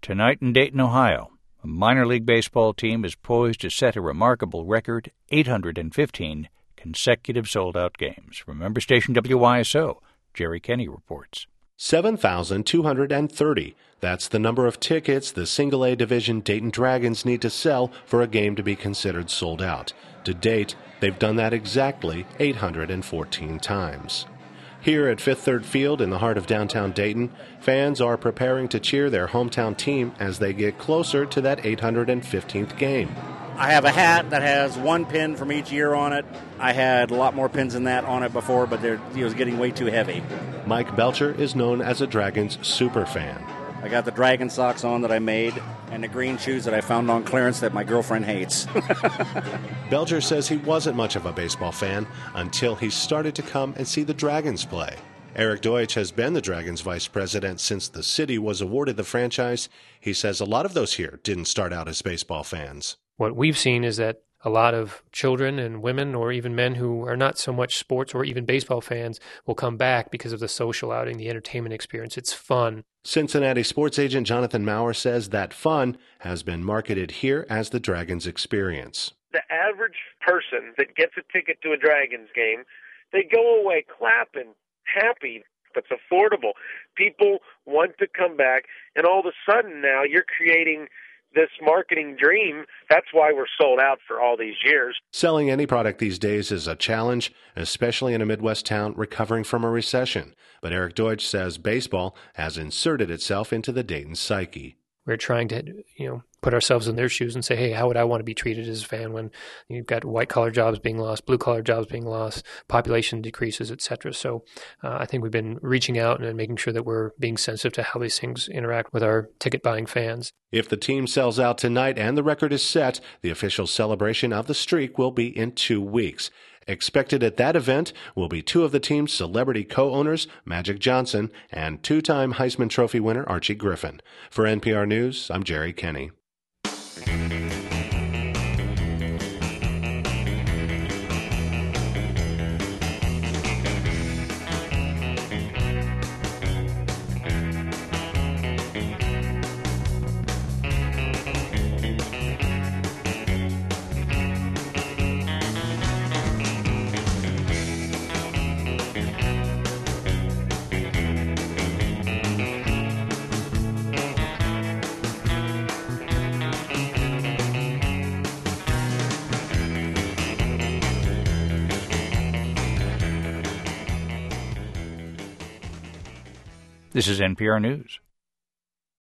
Tonight in Dayton, Ohio, a minor league baseball team is poised to set a remarkable record, 815 consecutive sold-out games. From member station WYSO, Jerry Kenny reports. 7,230. That's the number of tickets the Single-A Division Dayton Dragons need to sell for a game to be considered sold out. To date, they've done that exactly 814 times. Here at Fifth Third Field in the heart of downtown Dayton, fans are preparing to cheer their hometown team as they get closer to that 815th game. I have a hat that has one pin from each year on it. I had a lot more pins than that on it before, but it was getting way too heavy. Mike Belcher is known as a Dragons super fan. I got the Dragon socks on that I made and the green shoes that I found on clearance that my girlfriend hates. Belcher says he wasn't much of a baseball fan until he started to come and see the Dragons play. Eric Deutsch has been the Dragons vice president since the city was awarded the franchise. He says a lot of those here didn't start out as baseball fans. What we've seen is that a lot of children and women or even men who are not so much sports or even baseball fans will come back because of the social outing, the entertainment experience. It's fun. Cincinnati sports agent Jonathan Maurer says that fun has been marketed here as the Dragons experience. The average person that gets a ticket to a Dragons game, they go away clapping, happy. That's affordable. People want to come back, and all of a sudden now you're creating this marketing dream. That's why we're sold out for all these years. Selling any product these days is a challenge, especially in a Midwest town recovering from a recession. But Eric Deutsch says baseball has inserted itself into the Dayton psyche. We're trying to, put ourselves in their shoes and say, hey, how would I want to be treated as a fan when you've got white-collar jobs being lost, blue-collar jobs being lost, population decreases, et cetera. So I think we've been reaching out and making sure that we're being sensitive to how these things interact with our ticket-buying fans. If the team sells out tonight and the record is set, the official celebration of the streak will be in 2 weeks. Expected at that event will be two of the team's celebrity co-owners, Magic Johnson, and two-time Heisman Trophy winner Archie Griffin. For NPR News, I'm Jerry Kenny. This is NPR News.